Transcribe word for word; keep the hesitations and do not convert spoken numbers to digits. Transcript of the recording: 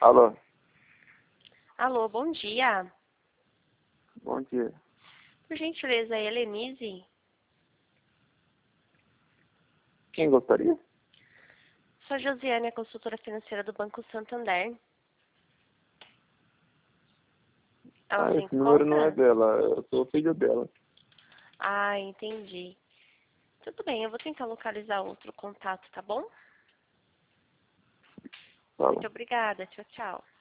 Alô, Alô, bom dia. bom dia. Por gentileza, é Helenise? Quem gostaria? Sou a Josiane, a consultora financeira do Banco Santander. Ela Ah, se esse número não é encontra? dela, eu sou o filho dela. Ah, entendi. Tudo bem, eu vou tentar localizar outro contato, tá bom? Fala. Muito obrigada. Tchau, tchau.